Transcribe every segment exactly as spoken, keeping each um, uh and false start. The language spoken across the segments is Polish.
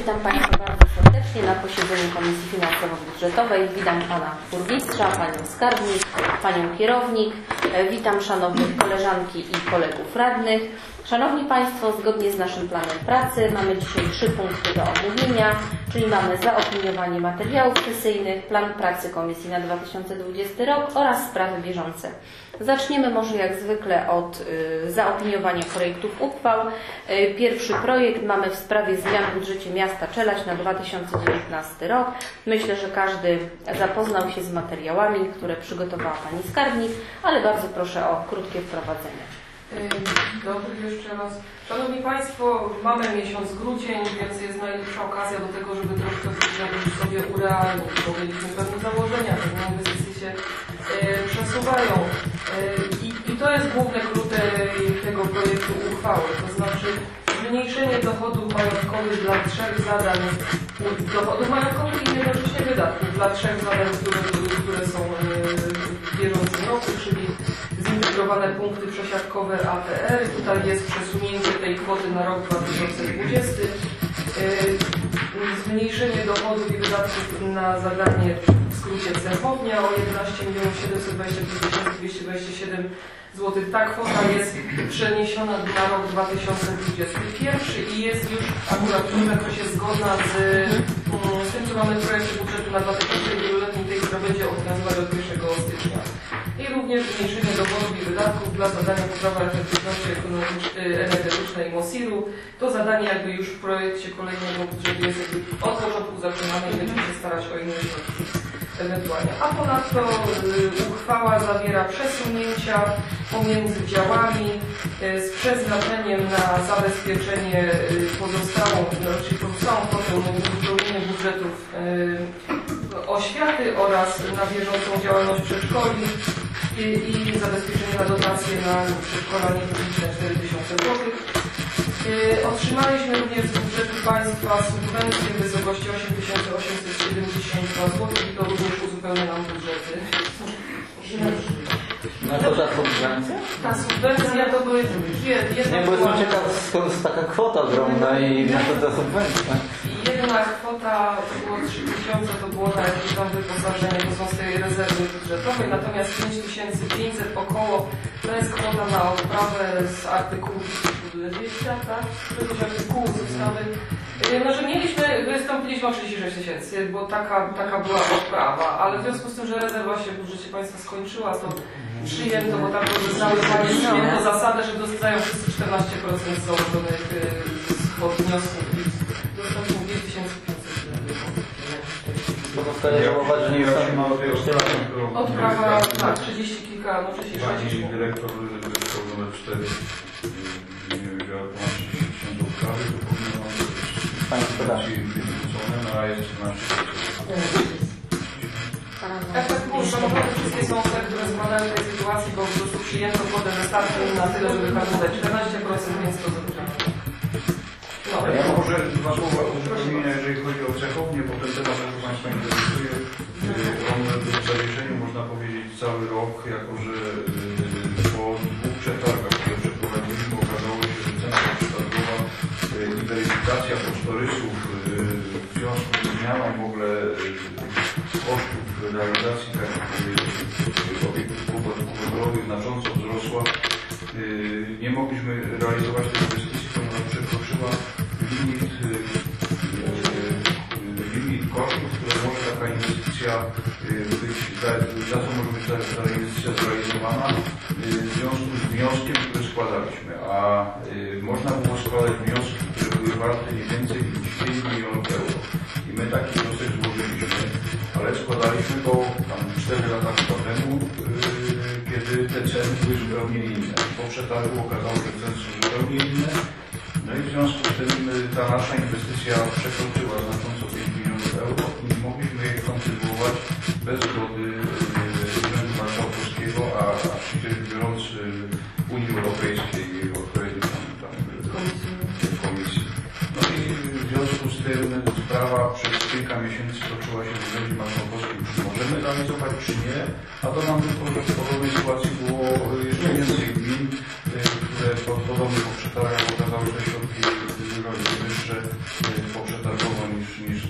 Witam Państwa bardzo serdecznie na posiedzeniu Komisji Finansowo-Budżetowej. Witam Pana Burmistrza, Panią Skarbnik, Panią Kierownik. Witam Szanownych Koleżanki i Kolegów Radnych. Szanowni Państwo, zgodnie z naszym planem pracy mamy dzisiaj trzy punkty do omówienia, czyli mamy zaopiniowanie materiałów sesyjnych, plan pracy Komisji na dwa tysiące dwudziesty rok oraz sprawy bieżące. Zaczniemy może jak zwykle od y, zaopiniowania projektów uchwał. Y, pierwszy projekt mamy w sprawie zmian w budżecie miasta Czelać na dwa tysiące dziewiętnasty rok. Myślę, że każdy zapoznał się z materiałami, które przygotowała Pani Skarbnik, ale bardzo proszę o krótkie wprowadzenie. Dobry jeszcze raz. Szanowni Państwo, mamy miesiąc grudzień, więc jest najlepsza okazja do tego, żeby troszkę sobie urealnić, bo mieliśmy pewne założenia, pewne inwestycje się e, przesuwają. E, i, I to jest główne klucze tego projektu uchwały, to znaczy zmniejszenie dochodów majątkowych dla trzech zadań, dochodów majątkowych i jednocześnie wydatków dla trzech zadań, które, które są w bieżącym roku, czyli zintegrowane punkty przesiadkowe A T R. Tutaj jest przesunięcie tej kwoty na rok dwa tysiące dwudziesty. Zmniejszenie dochodów i wydatków na zadanie w skrócie Cechownia o jedenaście milionów siedemset dwadzieścia pięć tysięcy dwieście dwadzieścia siedem złotych. Ta kwota jest przeniesiona na rok dwa tysiące dwudziesty pierwszy i jest już akurat w tym zakresie zgodna z, z tym, co mamy w projekcie budżetu na dwa tysiące wieloletniej, tej, która będzie obowiązywać od pierwszego stycznia. I również zmniejszenie dochodów i wydatków dla zadania poprawa efektywności energetycznej MOSIR-u. To zadanie jakby już w projekcie kolejnego budżetu jest jakby od początku zaczynane i będziemy się starać o inne środki ewentualnie. A ponadto y, uchwała zawiera przesunięcia pomiędzy działami y, z przeznaczeniem na zabezpieczenie y, pozostałą, czyli pozostałą kwotę uzupełnienie budżetów y, oświaty oraz na bieżącą działalność przedszkoli i, i zabezpieczenie na dotacje na przedszkola niepubliczne cztery tysiące złotych. Yy, otrzymaliśmy również z budżetu państwa subwencję w wysokości osiem tysięcy osiemset siedemdziesiąt dwa złotych i to również uzupełnia nam budżety. Na co ta subwencja? Ta subwencja to były jedna... Nie, bo jestem ciekaw, skąd jest taka kwota ogromna i na co ta subwencja? Jedna kwota to było trzy tysiące, to było na jakieś tam wyposażenie, to są z tej rezerwy budżetowej, natomiast pięć tysięcy pięćset około to jest kwota na odprawę z artykułu dwadzieścia, tak? Z artykułu z ustawy. No, że mieliśmy, wystąpiliśmy o trzydzieści sześć tysięcy, bo taka, taka była odprawa, ale w związku z tym, że rezerwa się w budżecie państwa skończyła, to przyjęto, bo tam zostały przyjęto zasadę, że dostają wszyscy czternaście procent z założonych kwot wniosków i dostaliśmy dwie tysiące pięćset. Pozostaje żałować, że nie są odprawa, tak, trzydzieści kilka, no trzydzieści sześć. Pani dyrektor dyrektor numer cztery nie wzięła ponad trzydzieści tysięcy odprawy, to powinno nam być wyrzucone na jest trzynaście tysięcy. Tak, tak, bo samochody wszystkie są te, które składają tej sytuacji, bo po prostu przyjęto kwotę wystarczy na tyle, żeby kalkulować czternaście procent, więc to zatrudnia. No, ja może dwa słowa uzupełnienia, jeżeli chodzi o Cechownię, bo ten temat, który Państwa interesuje, on był w zawieszeniu, można powiedzieć, cały rok, jako że po dwóch przetargach, które przeprowadziliśmy, okazało się, że cena przetargowa i weryfikacja kosztorysów w związku z zmianą w ogóle kosztów realizacji takich obiektów wodorowych znacząco wzrosła. Nie mogliśmy realizować tej inwestycji, ponieważ przekroczyła limit, limit kosztów, które może taka inwestycja być, za co może być ta inwestycja zrealizowana w związku z wnioskiem, który składaliśmy. A można było składać wnioski, które były warte nie więcej niż pięć milionów euro. I my taki wniosek złożyliśmy, ale składaliśmy go tam cztery lata temu, kiedy te ceny były zupełnie inne. Po przetargu okazało się, że ceny są zupełnie inne. No i w związku z tym ta nasza inwestycja przekroczyła znacząco pięć milionów euro i nie mogliśmy jej kontynuować bez zgody Urzędu Marszałkowskiego, a, a przecież biorąc Unii Europejskiej i odpowiednich tam komisji. No i w związku z tym sprawa przez kilka miesięcy toczyła się w Urzędzie Marszałkowskim, czy możemy realizować, czy nie, a to nam tylko, że w podobnej sytuacji było jeszcze więcej gmin, które po podobnych przetargach okazały, że środki wyższe po przetargowo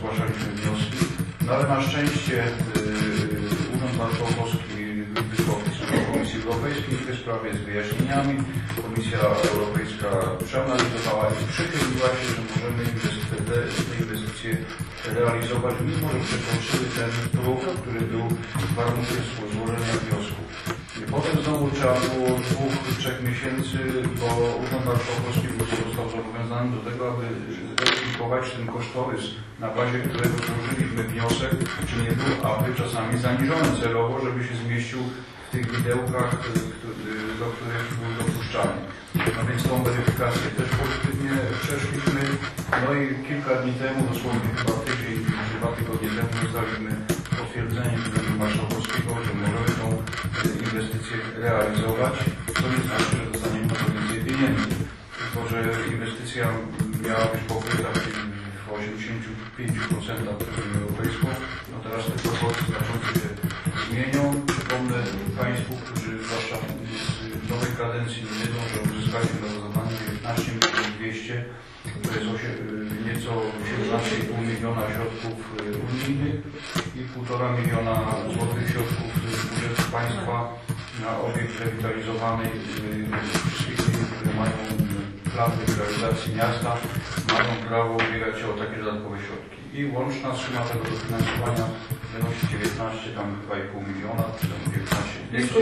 zgłaszaliśmy wnioski. No ale na szczęście Urząd Marszałkowski wysłał pismo do Komisji Europejskiej w tej sprawie z wyjaśnieniami. Komisja Europejska przeanalizowała i przychyliła się, że możemy te inwestycje realizować, mimo że przekroczyły ten próg, który był warunkiem złożenia wniosku. Potem znowu trzeba było dwóch, trzech miesięcy, bo Urząd Marszałkowski został zobowiązany do tego, aby zweryfikować ten kosztorys, na bazie którego złożyliśmy wniosek, czy nie był aby czasami zaniżony celowo, żeby się zmieścił w tych widełkach, do których był dopuszczalny. No więc tą weryfikację też pozytywnie przeszliśmy. No i kilka dni temu, dosłownie chyba tydzień, dwa tygodnie temu dostaliśmy potwierdzenie Urzędu Marszałkowskiego, że możemy tą inwestycję realizować, co nie znaczy, że dostaniemy na to więcej pieniędzy. Tylko że inwestycja miała być pokryta w osiemdziesięciu pięciu procentach przez Unię Europejską. No teraz te proporcje znacząco się zmienią. Przypomnę Państwu, którzy zwłaszcza z nowej kadencji nie wiedzą, że uzyskaliśmy na to zadanie dziewiętnaście milionów dwieście, to jest nieco siedemnaście i pół miliona środków unijnych i półtora miliona złotych środków z budżetu państwa na obiekt rewitalizowany. Wszystkich firm, które mają plan rewitalizacji miasta, mają prawo ubiegać się o takie dodatkowe środki. I łączna suma tego dofinansowania wynosi dziewiętnaście tam chyba i pół miliona, czy tam dziewiętnaście dwieście.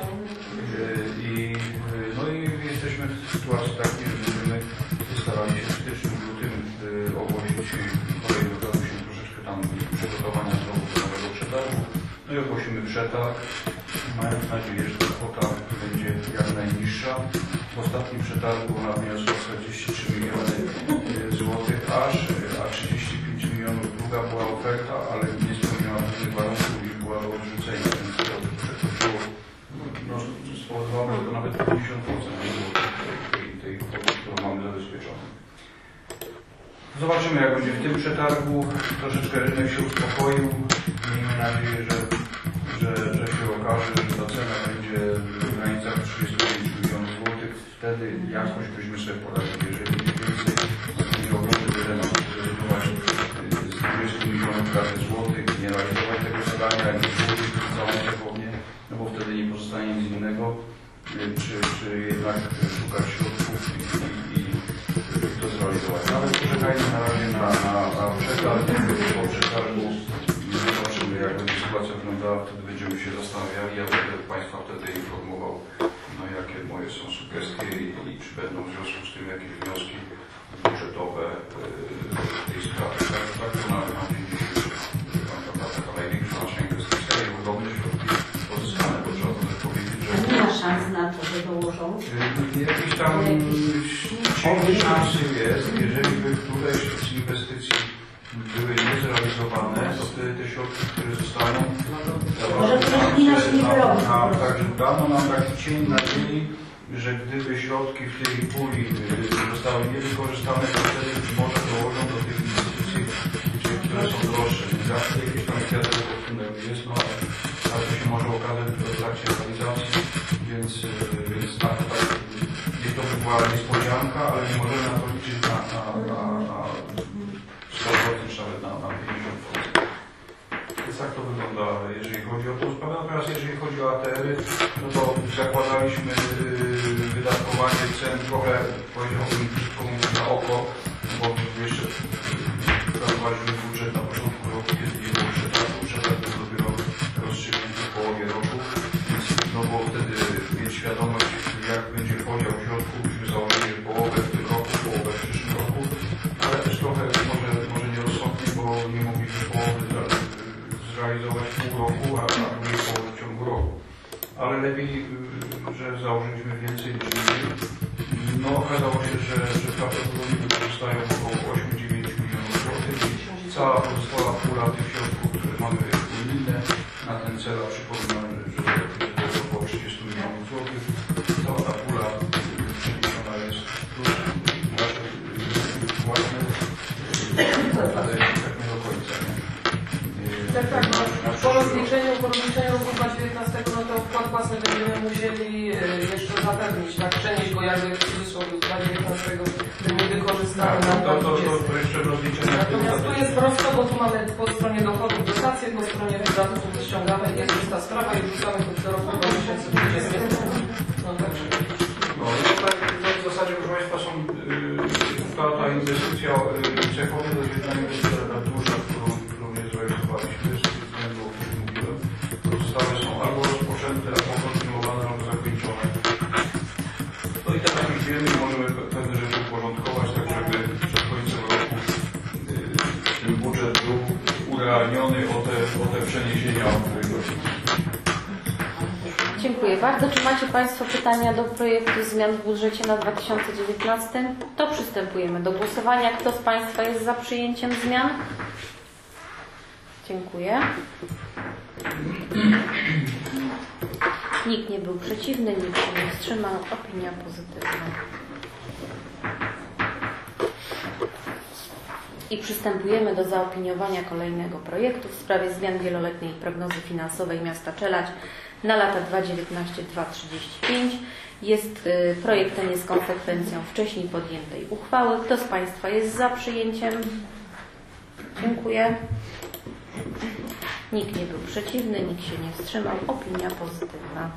I, no i jesteśmy w sytuacji takiej, że będziemy starali się w styczniu, w lutym ogłosić kolej dodały się troszeczkę tam przygotowania znowu do nowego przetargu. No i ogłosimy przetarg, mając nadzieję, że ta kwota będzie jak najniższa. W ostatnim przetargu ona wyniosła czterdzieści trzy miliony złotych aż, a trzydzieści pięć milionów druga była oferta, ale nie spełniała tych warunków i była do odrzucenia, więc to przekroczyło, no, spowodowało, że to nawet pięćdziesiąt procent nie było tej, tej kwoty, którą mamy zabezpieczoną. Zobaczymy, jak będzie w tym przetargu. Troszeczkę rynek się uspokoił. Miejmy nadzieję, że, że, że się okaże, że ta cena będzie w granicach trzydziestu pięciu milionów złotych. Wtedy jakoś byśmy sobie poradzili. Jeżeli więcej nie ogromny remont zrezygnować z dwudziestu milionów złotych, nie realizować tego zadania, jak złożyć całą cechownię, no bo wtedy nie pozostanie nic innego, czy, czy jednak szukać środków i, i, i to zrealizować. Nawet poczekajmy na razie na, na, na przetarg, po przetargu zobaczymy, jak będzie sytuacja wyglądała, wtedy będziemy się zastanawiali, ja będę Państwa wtedy informował, no jakie moje są sugestie i, i czy będą w związku z tym jakieś wnioski budżetowe w tej sprawie. Tak, tak to na, na dzień dzisiejszy taka największa nasza inwestycja i ogromne środki pozyskane, bo trzeba to też powiedzieć, że nie ma szans na to, że dołożą. Jakiś tam cień szansy jest, jeżeli by któreś z inwestycji były niezrealizowane, to wtedy te środki, które zostaną, nam, także dano nam taki cień nadziei, że gdyby środki w tej puli zostały niewykorzystane, to wtedy może dołożą do tych inwestycji, które są droższe. Zawsze jakieś tam kwiatek tunelu jest, no, ale to się może okazać w trakcie realizacji, więc, więc na to tak, nie to by była niespodzianka, ale nie możemy na to liczyć na, na, na, na sto procent, czy nawet na, na pięćdziesiąt procent. Więc tak to wygląda, jeżeli chodzi o tą sprawę. Natomiast jeżeli chodzi o A T R-y, no to zakładaliśmy yy, wydatkowanie cen trochę, powiedziałbym, na oko, bo jeszcze planowaliśmy budżet na początku roku, kiedy nie było przetargu. Przetarg był dopiero rozstrzygnięty w połowie roku, więc no bo wtedy mieć świadomość, jak będzie podział środków, byśmy założyli połowę w tym roku, połowę w przyszłym roku, ale też trochę może, może nierozsądnie, bo nie mogliśmy połowy zrealizować w pół roku, a, a drugiej połowy w ciągu roku. Ale lepiej, że założyliśmy więcej niż mniej. No okazało się, że, że prawdopodobnie wykorzystają około osiem do dziewięciu milionów złotych. Cała pozostała pula tych środków, które mamy unijne na ten cel, a przypominam, że to jest około trzydziestu milionów złotych. Cała ta pula przeniesiona jest plus nasze własne, ale tak nie do końca. Tak, tak. No, po rozliczeniu, po rozliczeniu roku dwa tysiące dziewiętnastego, no to wkład własny będziemy musieli jeszcze zapewnić, tak, przenieść go jakby w cudzysłowie z dwa tysiące dziewiętnastego, by nie wykorzystamy na To, to, to, dwudziesty. to jeszcze rozliczenia. Natomiast tu jest prosto, bo tu mamy po stronie dochodów dotacje, po stronie wydatków ściągamy, jest już ta sprawa i wrzucamy to do roku dwa tysiące dwudziestego. No także. No, tutaj w zasadzie, proszę Państwa, są, yy, ta, ta inwestycja yy, Czechowie to jest jedna inwestycja na duża, którą, którą nie zrealizowaliśmy też ze względu, o którym mówiłem. Pozostałe są albo rozpoczęte, albo kontynuowane, albo zakończone. No i tak jak już wiemy, możemy pewne rzeczy uporządkować, tak żeby przed końcem roku yy, ten budżet był urealniony o te, o te przeniesienia, o których mówiłem. Dziękuję bardzo. Czy macie Państwo pytania do projektu zmian w budżecie na dwa tysiące dziewiętnasty? To przystępujemy do głosowania. Kto z Państwa jest za przyjęciem zmian? Dziękuję. Nikt nie był przeciwny, nikt się nie wstrzymał. Opinia pozytywna. I przystępujemy do zaopiniowania kolejnego projektu w sprawie zmian wieloletniej prognozy finansowej miasta Czeladź na lata dwa tysiące dziewiętnaście do dwa tysiące trzydzieści pięć. Jest y, projekt ten jest konsekwencją wcześniej podjętej uchwały. Kto z Państwa jest za przyjęciem? Dziękuję. Nikt nie był przeciwny, nikt się nie wstrzymał. Opinia pozytywna.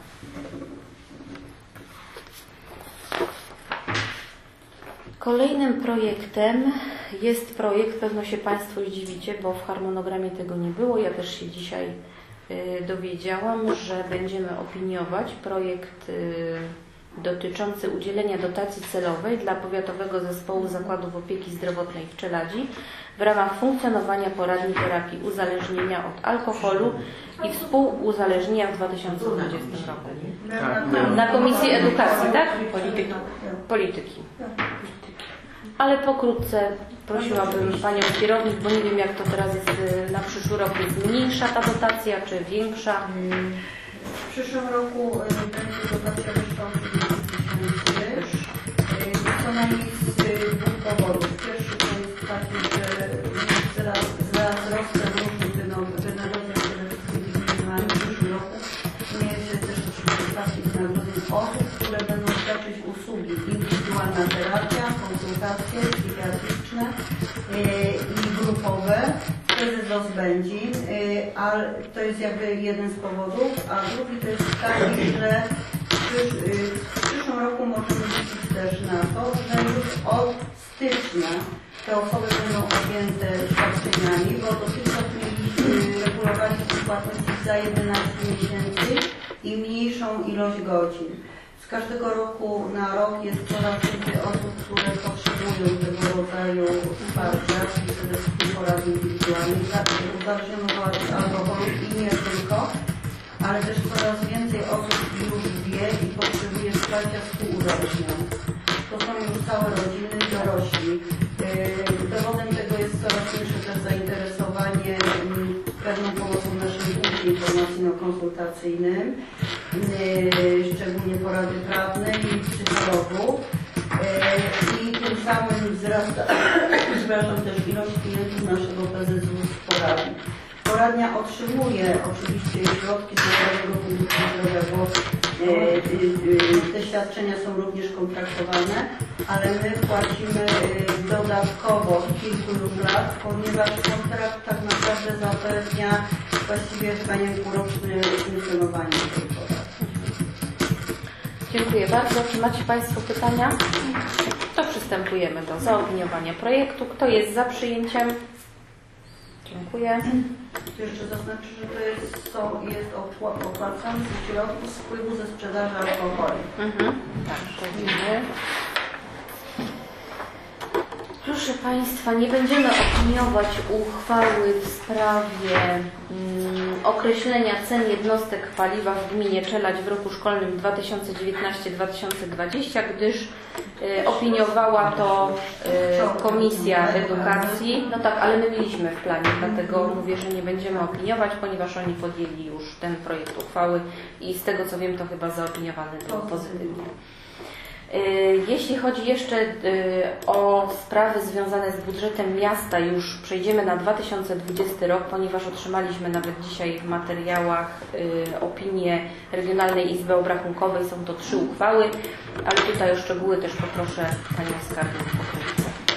Kolejnym projektem jest projekt, pewno się Państwo zdziwicie, bo w harmonogramie tego nie było. Ja też się dzisiaj y, dowiedziałam, że będziemy opiniować projekt y, dotyczący udzielenia dotacji celowej dla Powiatowego Zespołu Zakładów Opieki Zdrowotnej w Czeladzi w ramach funkcjonowania poradni terapii uzależnienia od alkoholu i współuzależnienia w dwa tysiące dwudziestym roku. Na Komisji Edukacji, tak? Polityki. Polityki. Ale pokrótce prosiłabym Panią kierownik, bo nie wiem jak to teraz jest na przyszły rok, jest mniejsza ta dotacja, czy większa? W przyszłym roku będzie dotacja wyższa o trzydzieści tysięcy. Co najmniej z dwóch powodów. Pierwszy to jest taki, że wraz z wzrostem różnych wynagrodzeń, które mamy w przyszłym roku, zmieni się też stawki wynagrodzeń osób, które będą świadczyć usługi indywidualna terapia, konsultacje psychiatryczne i grupowe. Wtedy rozbędzi, ale to jest jakby jeden z powodów, a drugi to jest taki, że w przyszłym roku możemy liczyć też na to, że już od stycznia te osoby będą objęte świadczeniami, bo dotychczas mieliśmy regulować płatności za jedenaście miesięcy i mniejszą ilość godzin. Z każdego roku na rok jest coraz więcej osób, które potrzebują tego rodzaju wsparcia, czyli przede wszystkim porad indywidualnych, uzależnionych od alkoholu i nie tylko, ale też coraz więcej osób już wie i potrzebuje wsparcia współuzależnionych. To są już całe rodziny, dorośli. Dowodem tego jest coraz większe też zainteresowanie pewną pomocą w naszym punkcie informacyjno-konsultacyjnym, szczególnie porady prawnej i psychologów. I tym samym wzrasta przepraszam, też ilość klientów naszego P Z Z U z poradni. Poradnia otrzymuje oczywiście środki z Narodowego Funduszu Zdrowia, bo te świadczenia są również kontraktowane, ale my płacimy dodatkowo od kilku już lat, ponieważ kontrakt tak naprawdę zapewnia właściwie chyba nie półroczne funkcjonowanie tej poradni. Dziękuję bardzo. Czy macie Państwo pytania? To przystępujemy do zaopiniowania projektu. Kto jest za przyjęciem? Dziękuję. Jeszcze zaznaczę, że to jest, to jest opłacane ze środków z wpływu ze sprzedaży alkoholu. Mhm. Tak, to wiemy. Proszę Państwa, nie będziemy opiniować uchwały w sprawie mm, określenia cen jednostek paliwa w gminie Czeladź w roku szkolnym dwa tysiące dziewiętnasty do dwa tysiące dwudziestego, gdyż y, opiniowała to y, Komisja Edukacji. No tak, ale my mieliśmy w planie, dlatego mówię, że nie będziemy opiniować, ponieważ oni podjęli już ten projekt uchwały i z tego co wiem, to chyba zaopiniowany był pozytywnie. Jeśli chodzi jeszcze o sprawy związane z budżetem miasta, już przejdziemy na dwa tysiące dwudziesty rok, ponieważ otrzymaliśmy nawet dzisiaj w materiałach opinię Regionalnej Izby Obrachunkowej. Są to trzy uchwały, ale tutaj o szczegóły też poproszę Panią Skarbnik.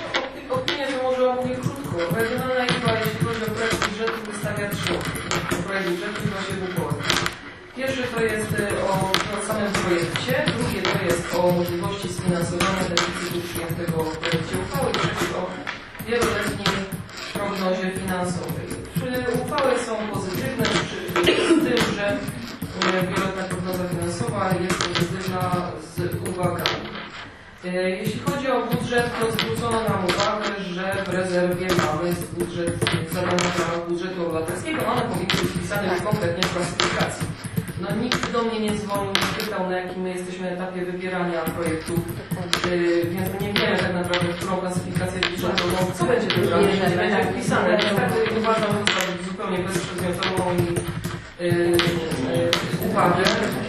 mówię krótko. Regionalna Izba, jeśli chodzi o projekt budżetu, wystawia trzy projekt budżetu i właśnie wybory. Pierwszy to jest o, o samym projekcie, drugie to jest o możliwości sfinansowania deficytu przyjętego w projekcie uchwały, trzeci o wieloletniej prognozie finansowej. Uchwały są pozytywne przy tym, że wieloletnia prognoza finansowa jest pozytywna z uwagami. Jeśli chodzi o budżet, to zwrócono nam uwagę, że w rezerwie mamy budżet zadania w ramach budżetu obywatelskiego. One powinny być wpisane już konkretnie w klasyfikacji. No, nikt do mnie nie dzwonił, nie pytał, na jakim my jesteśmy etapie wybierania projektów, yy, więc nie wiemy tak naprawdę, w którą klasyfikację budżetową, co będzie wybrane, nie będzie wpisane. Niestety uważam, że to zupełnie bezprzedmiotową i yy, yy, uwagę.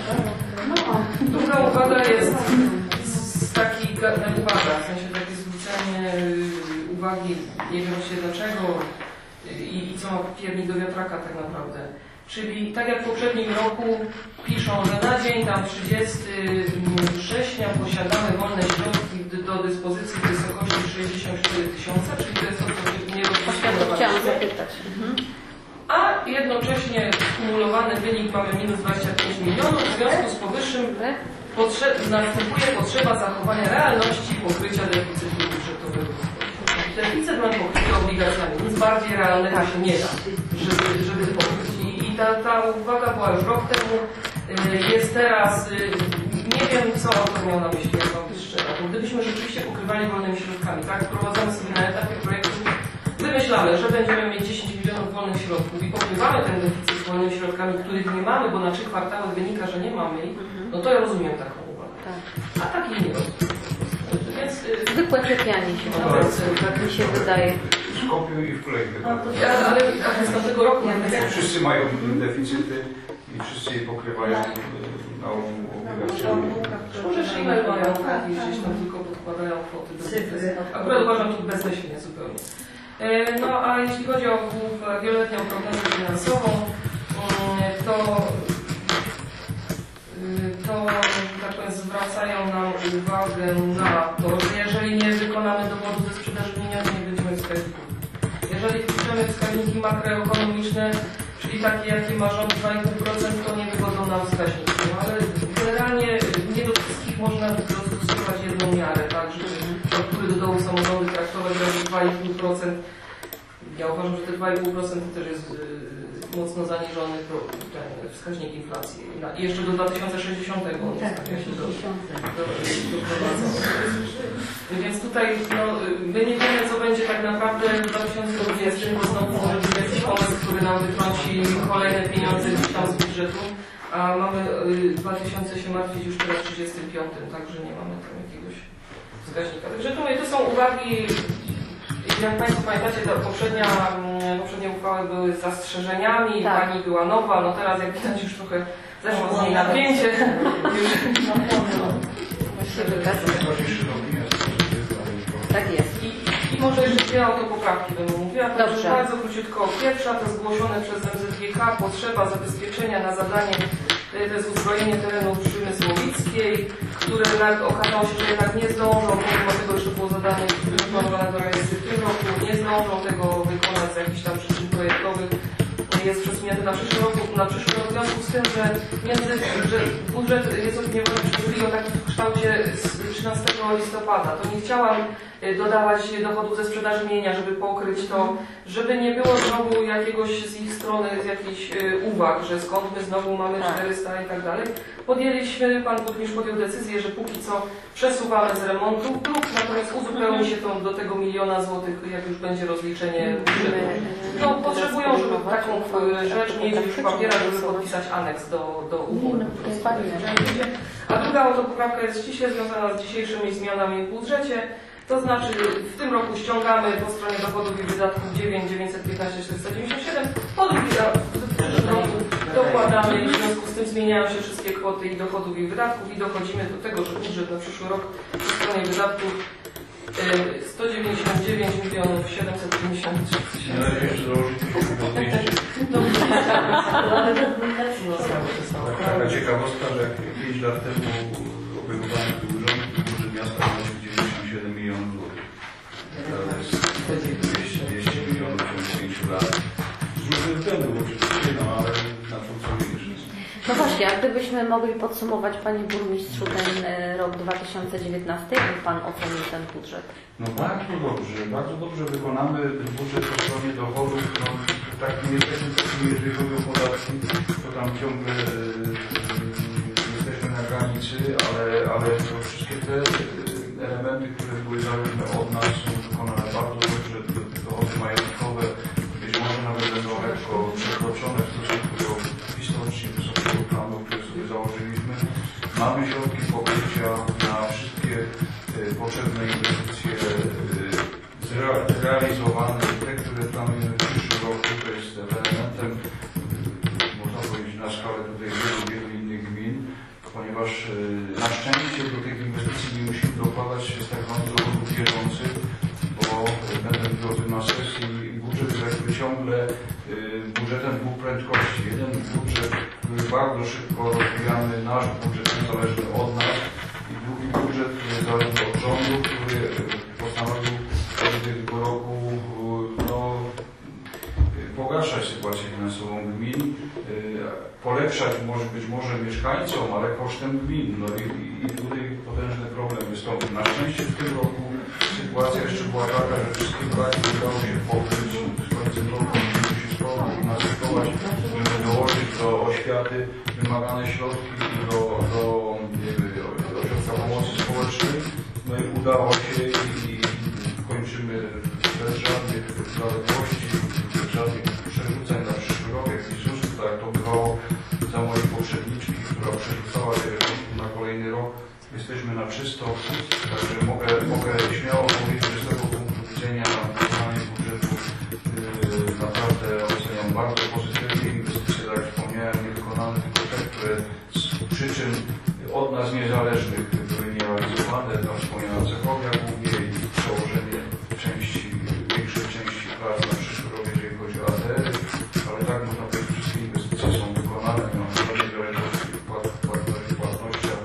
Druga uwaga jest z taki uwaga, w sensie takie zwrócenie yy, uwagi, nie wiem się dlaczego i, i co ma piernik do wiatraka tak naprawdę. Czyli tak jak w poprzednim roku piszą, że na dzień tam trzydziestego września posiadamy wolne środki do dyspozycji w wysokości sześćdziesiąt cztery tysiące, czyli to jest to, co nie Chciałam zapytać. Mhm. A jednocześnie kumulowany wynik mamy minus dwadzieścia pięć milionów, w związku z powyższym potrze- następuje potrzeba zachowania realności pokrycia deficytu budżetowego. Deficyt mamy pokryty obligacjami, nic bardziej realnego się nie da, żeby, żeby pokryć. I ta, ta uwaga była już rok temu, jest teraz, nie wiem co autor miał na myśli, jak mam być szczera, bo gdybyśmy rzeczywiście pokrywali wolnymi środkami, tak, wprowadzamy sobie na etapie projektu, wymyślamy, że będziemy mieć dziesięć milionów wolnych środków i pokrywamy ten deficyt wolnymi środkami, których nie mamy, bo na trzy kwartały wynika, że nie mamy ich, no to ja rozumiem taką uwagę. A takiej nie rozumiem. Więc, zwykłe czepianie się, no, tak mi się wydaje. Skopiuj i wklej chyba. Ja, ale z tamtego roku Ja, wszyscy mają deficyty i wszyscy je pokrywają na obligacjami. Może e-mail mają i gdzieś tam tylko podkładają kwoty do cyfry. Akurat uważam to bezmyślnie zupełnie. No a jeśli chodzi o wieloletnią prognozę finansową, to to, tak powiem, zwracają nam uwagę na to, że jeżeli nie wykonamy dowodu ze sprzedaży mienia, to nie będziemy wskaźników. Jeżeli wpiszemy wskaźniki makroekonomiczne, czyli takie, jakie ma rząd dwa i pół procent, to nie wygodzą nam wskaźniki. No, ale generalnie nie do wszystkich można dostosować jedną miarę, tak, żeby od góry do dołu samorządy traktować razy dwa i pół procent. Ja uważam, że te dwa i pół procent to też jest yy, mocno zaniżony pro, ten wskaźnik inflacji. I jeszcze do dwa tysiące sześćdziesiątego on tak, tak się do, do, doprowadzą. Więc tutaj no, my nie wiemy, co będzie tak naprawdę w dwa tysiące dwudziestym, bo znowu może być jakiś pomysł, który nam wytrąci kolejne pieniądze gdzieś tam z budżetu, a mamy yy, dwa tysiące się martwić już teraz trzydziestym piątym, także nie mamy tam jakiegoś wskaźnika. Także to, to są uwagi. Jak Państwo pamiętacie, to poprzednia, poprzednie uchwały były z zastrzeżeniami, tak. Pani była nowa, no teraz jak widać już trochę zeszło z niej napięcie. Tak jest. I, I może jeszcze dwie autopoprawki będę mówiła. Dobrze. Bardzo króciutko. Pierwsza to zgłoszone przez M Z G K potrzeba zabezpieczenia na zadanie, to jest uzbrojenie terenów Przemysłowickiej, które okazało się, że jednak nie zdążą, pomimo tego, że było zadanie wykonane do rejestracji w tym roku, nie zdążą tego wykonać z jakichś tam przyczyn projektowych. Jest przesunięty na przyszły rok, na przyszły rok, w związku z tym, że, między, że budżet jest obniżony o takim kształcie z trzynastego listopada. To nie chciałam dodawać dochodów ze sprzedaży mienia, żeby pokryć to, żeby nie było znowu jakiegoś z ich strony z jakichś uwag, że skąd my znowu mamy czterysta i tak dalej. Podjęliśmy, Pan Burmistrz podjął decyzję, że póki co przesuwamy z remontu lub natomiast uzupełni się to do tego miliona złotych, jak już będzie rozliczenie budżetu. No, potrzebują, żeby taką rzecz mieć już papiera, żeby podpisać aneks do, do umowy. A druga autopoprawka jest ściśle związana z dzisiejszymi zmianami w budżecie. To znaczy w tym roku ściągamy po stronie dochodów i wydatków dziewięć dziewięćset piętnaście czterysta dziewięćdziesiąt siedem, po drugi roku dokładamy i w związku z tym zmieniają się wszystkie kwoty i dochodów i wydatków i dochodzimy do tego, że budżet na przyszły rok po stronie wydatków sto dziewięćdziesiąt dziewięć milionów siedemset pięćdziesiąt trzy tysięcy. Na razie jeszcze założyć taka ciekawostka, że jak pięć lat temu obejmowany był rząd, budżet miasta wynosił dziewięćdziesiąt siedem milionów złotych. Teraz jest dwieście błędów oczywiście, no ale na to co wiesz. No właśnie, a gdybyśmy mogli podsumować, Panie Burmistrzu, ten e, rok dwa tysiące dziewiętnasty, jak Pan ocenił ten budżet? No bardzo dobrze, bardzo dobrze wykonamy budżet po stronie dochodów. No, tak nie jesteśmy takimi, jeżeli chodzi o podatki, to tam ciągle yy, jesteśmy na granicy, ale, ale to wszystkie te yy, elementy, które były zależne od nas, są wykonane bardzo dobrze. Dochody majątkowe być może nawet będą lekko przekroczone w stosunku do historycznie wysokiego planu, który sobie założyliśmy. Mamy środki pokrycia na wszystkie y, potrzebne inwestycje y, zre, zrealizowane, te, które planujemy w przyszłym roku, to jest elementem, y, można powiedzieć, na skalę tutaj wielu, wielu innych gmin, ponieważ y, na szczęście do tych inwestycji nie musimy dokładać się z tak zwanych dochodów bieżących, bo y, będę drodzy na sesji budżet jest jakby ciągle y, budżetem dwóch prędkości. Jeden budżet, który bardzo szybko rozwijamy, nasz budżet niezależny od nas, i drugi budżet zależny od rządu, który postanowił od tego roku no, pogarszać sytuację finansową gmin, polepszać może być może mieszkańcom, ale kosztem gmin. No i, i tutaj potężny problem wystąpił. Na szczęście w tym roku sytuacja jeszcze była taka, że wszystkie braki udało się pokryć. Z końcem roku musimy się sporo nasypować, żeby dołożyć do oświaty wymagane środki do, do, do ośrodka pomocy społecznej. No i udało się i, i kończymy bez żadnych zaległości, bez żadnych przerzuceń na przyszły rok, jak i ZUS, tak jak to bywało za mojej poprzedniczki, która przerzucała te środki na kolejny rok. Jesteśmy na czysto, także mogę, mogę śmiało powiedzieć, że z tego punktu widzenia wykonanie budżetu yy, naprawdę oceniam bardzo pozytywnie. Inwestycje, tak jak wspomniałem, nie wykonane, tylko te, które z przyczyn od nas niezależnych były nierealizowane. Tam wspomniana Cechownia głównie i przełożenie części, większej części prac na przyszły rok, jeżeli chodzi o A T R-y, ale tak można powiedzieć, że wszystkie inwestycje są wykonane, nie ma żadnej zależności w płatnościach.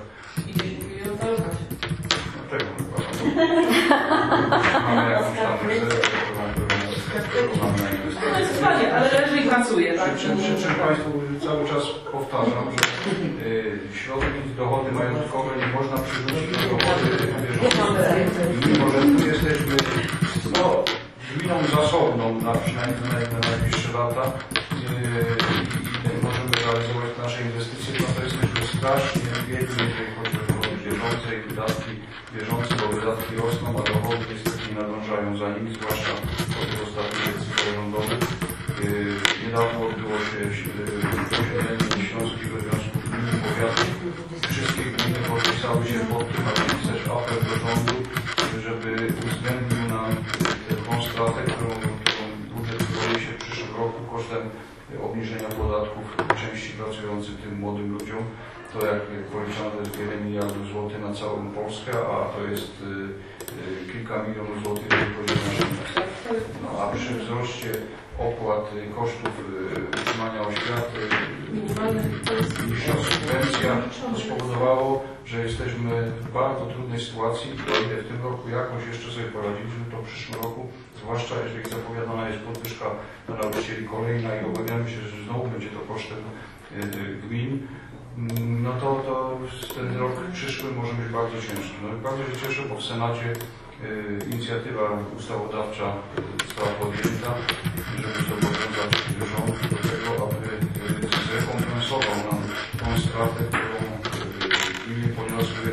Mamy jakąś tam rezerwę, którą mamy na inwestycje. Ale leży i pracuje, tak? Przy czym, przy czym Państwu cały czas powtarzam, że y, środki, dochody majątkowe nie można przerzucić na dochody bieżące. Mimo że tu jesteśmy no, gminą zasobną, na przynajmniej na, na najbliższe lata y, i możemy realizować nasze inwestycje, no to jesteśmy strasznie biedni, jeżeli chodzi o dochody bieżące i wydatki bieżące, bo wydatki rosną, a dochody niestety nie nadążają za nimi, zwłaszcza po tych ostatnich decyzjach samorządowych. Yy, niedawno odbyło się posiedzenie Śląskiego Związku Gmin i Powiatów. Wszystkie gminy podpisały się pod tym, a więc też apel do rządu, żeby uwzględnił nam tą stratę, którą, którą budżet wywołuje się w przyszłym roku kosztem obniżenia podatków części pracujących tym młodym ludziom. To jak policzone to jest wiele miliardów złotych na całą Polskę, a to jest y, y, kilka milionów złotych, jeżeli chodzi o nasze miasta. No, a przy wzroście opłat, y, kosztów y, utrzymania oświaty, niższa subwencja, to spowodowało, że jesteśmy w bardzo trudnej sytuacji i o ile w tym roku jakoś jeszcze sobie poradziliśmy, to w przyszłym roku, zwłaszcza jeżeli zapowiadana jest podwyżka dla nauczycieli kolejna i obawiamy się, że znowu będzie to kosztem y, y, gmin, no to, to ten rok przyszły może być bardzo ciężki. No, bardzo się cieszę, bo w Senacie y, inicjatywa ustawodawcza y, została podjęta, żeby zobowiązać rząd do tego, aby y, zrekompensował nam tą stratę, którą y, gminy poniosły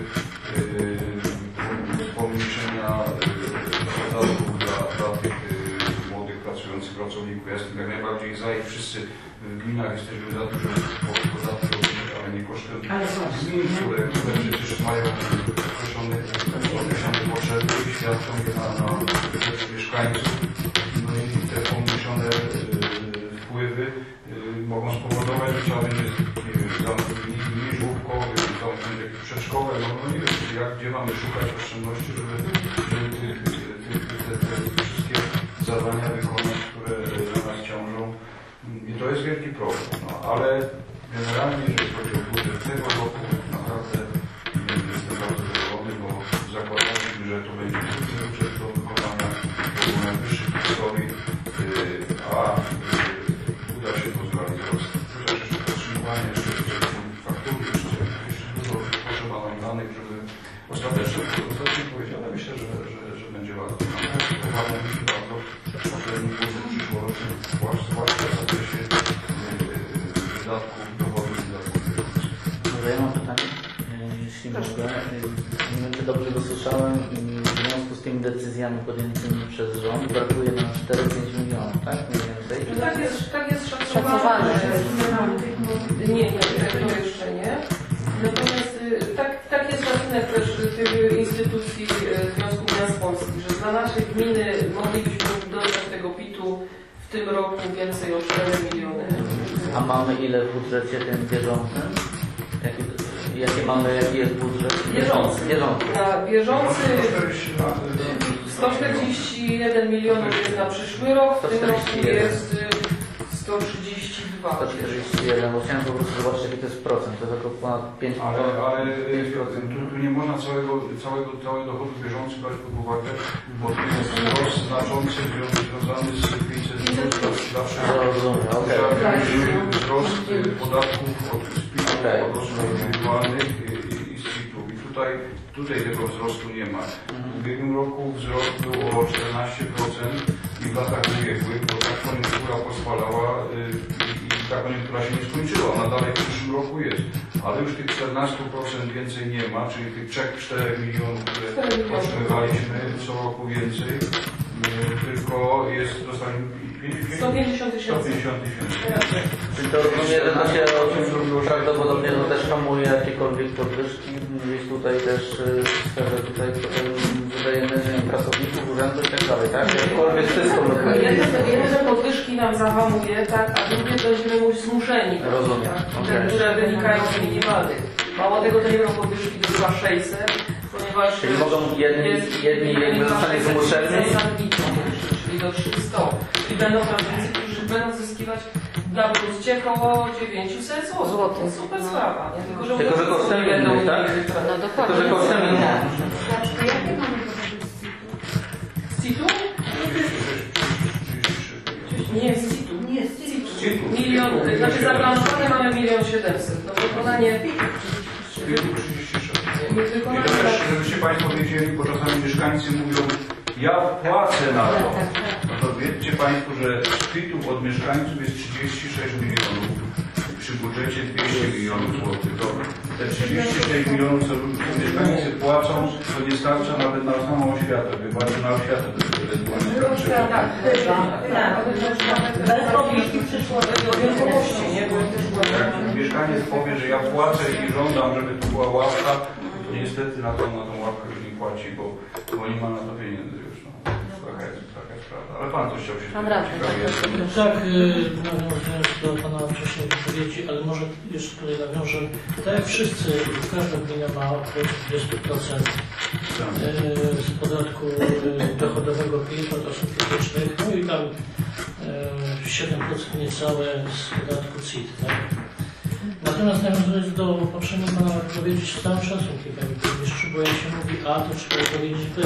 z pomniejszenia podatków dla, dla tych y, młodych pracujących pracowników. Ja jestem jak najbardziej za i wszyscy w gminach jesteśmy za tym, żeby podatki robić, ale nie kosztem gmin, które, które przecież mają określone, określone potrzeby i świadczą je na, na rzecz mieszkańców. No i te pomniejszone y, wpływy y, mogą spowodować, że trzeba będzie mniej żłobkowych, zamknąć jakieś przedszkole, no, no nie wiem, jak, gdzie mamy szukać oszczędności, żeby, żeby tych, tych, te, te wszystkie zadania wykonać, które na nas ciążą. I to jest wielki problem, no, ale generalnie, jeżeli chodzi o budżet tego roku, naprawdę jestem bardzo zadowolony, bo zakładaliśmy, że to będzie trudny budżet do wykonania, to był najwyższy w historii, a uda się słyszałem i w związku z tymi decyzjami podjętymi przez rząd brakuje nam cztery do pięciu milionów, tak? Mniej więcej. Tak jest, tak jest Szacowane. szacowane. Nie, nie, to jeszcze nie. Natomiast y, tak, tak jest szacunek też tych instytucji y, Związku Miast Polskich, że dla naszej gminy moglibyśmy dostać tego pitu w tym roku więcej o cztery miliony. A mamy ile w budżecie tym bieżącym? Jaki, jakie mamy, jaki jest budżet? Bieżący. Bieżący. Na bieżący sto czterdzieści jeden milionów jest na przyszły rok, w tym roku jest y, sto trzydzieści dwa. sto czterdzieści jeden, bo chciałem po prostu zobaczyć jaki to jest procent, to jest około ponad pięć procent. Ale, ale tu, tu nie można całego, całego, całego dochodu bieżący brać pod uwagę, bo to jest wzrost znaczący związany z pięćset zawsze Rozumiem, okej. wzrost podatków od Okej. od osób indywidualnych i z CIT-ów. I tutaj, tutaj tego wzrostu nie ma. W ubiegłym roku wzrost był o czternaście procent i w latach ubiegłych, bo ta koniunktura pozwalała i ta koniunktura się nie skończyła, ona dalej w przyszłym roku jest. Ale już tych czternaście procent więcej nie ma, czyli tych trzy do czterech milionów, które otrzymywaliśmy co roku więcej, tylko jest, dostaliśmy sto pięćdziesiąt sto tysięcy. pięćdziesiąt tysięcy. Czyli to rozumiem, że to się prawdopodobnie to też hamuje jakiekolwiek podwyżki. Gdzieś tutaj też w sferze tutaj wydajemy pracowników, urzędu i tak dalej, tak? Jakkolwiek wszystko Jedne, jedne podwyżki nam zahamuje, tak, a drugie będziemy zmuszeni. Rozumiem. Tak, Okay. te, które wynikają z minimalnych. Mało tego, to nie będą podwyżki do chyba sześćset, ponieważ Czyli mogą jedni, jest, jedni jakby zostanie zmuszeni. zasadniczo, czyli do trzysta. I będą pracownicy, którzy będą zyskiwać dla Bruzcie około dziewięćset złotych. Super sprawa, nie? Tylko, że, Tylko, że kosztem innych, tak? No Tylko, dokładnie. że kosztem innych. Znaczy, jakie mamy dochody z CIT-u? z C I T-u? Nie, z C I T-u. Nie, z CIT-u. Milion, znaczy zaplanowane mamy milion siedemset. No wykonanie, trzydzieści sześć. I wykonanie to też, żebyście Państwo wiedzieli, bo czasami mieszkańcy mówią, ja płacę na to. No to wiedzcie Państwo, że z kwitów od mieszkańców jest trzydzieści sześć milionów. Przy budżecie dwieście milionów złotych. To te trzydzieści sześć milionów, co mieszkańcy płacą, to nie starcza nawet na samą oświatę. Chyba, że na oświatę to jest ewentualnie starczy. tak, Bez podwyżki przyszło do wielkości, nie? Bo też była Jak mieszkaniec powie, że ja płacę i żądam, żeby tu była ławka, to niestety na tą, na tą ławkę już nie płaci, bo, bo nie ma na to pieniędzy już. No. Taka jest, taka jest prawda. Ale Pan coś chciał się Pan radny. Tak, nawiązując do Pana wcześniej wypowiedzi, ale może jeszcze tutaj nawiążę. Tak jak wszyscy, każda gmina ma około dwadzieścia procent z podatku dochodowego P I T od osób fizycznych, no i tam siedem procent niecałe z podatku C I T. Tak? Natomiast nawiązując do poprzedniej Pana wypowiedzi, z całym szacunkiem, Panie Burmistrzu, bo jak się mówi A, to trzeba powiedzieć B.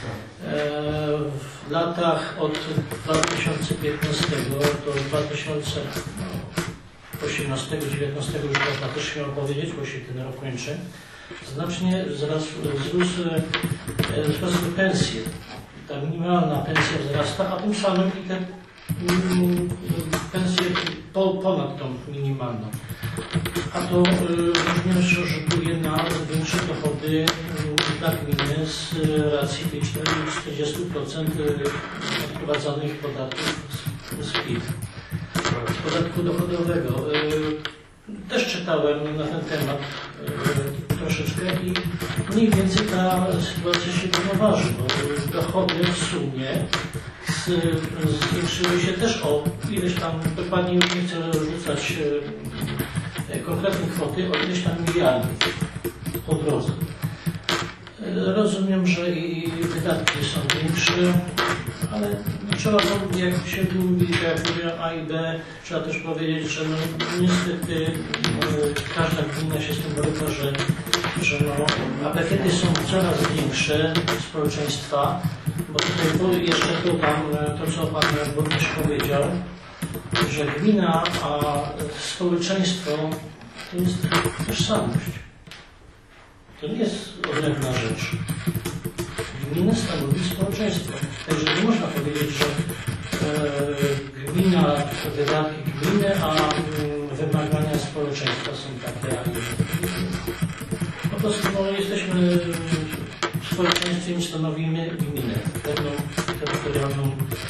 W latach od dwa tysiące piętnastego do dwa tysiące osiemnastego do dwa tysiące dziewiętnastego już można też śmiało powiedzieć, bo się ten rok kończy, znacznie wzrosły pensje. Ta minimalna pensja wzrasta, a tym samym i te pensje po, ponad tą minimalną. A to również rzutuje na większe dochody dla gminy z racji tych czterdziestu procent odprowadzanych podatków z P I T, z podatku dochodowego. Też czytałem na ten temat troszeczkę i mniej więcej ta sytuacja się równoważy, bo dochody w sumie zwiększyły się też o ileś tam, dokładnie już nie chcę rzucać konkretne kwoty, o ileś tam miliardów po drodze. Rozumiem, że i wydatki są większe, ale trzeba, jak się mówi, jak mówią A i B, trzeba też powiedzieć, że no, niestety no, każda gmina się z tym boryka, że, że no, apetyty są coraz większe społeczeństwa, bo tutaj jeszcze dodam to, co Pan Burmistrz powiedział, że gmina, a społeczeństwo to jest tożsamość. To nie jest odrębna rzecz. Gminę stanowi społeczeństwo. Także nie można powiedzieć, że e, gmina, wydatki gminy, a e, wymagania społeczeństwa są takie, a nie. Po prostu no, jesteśmy społeczeństwem mieszkańców stanowimy gminę, pewną terytorialną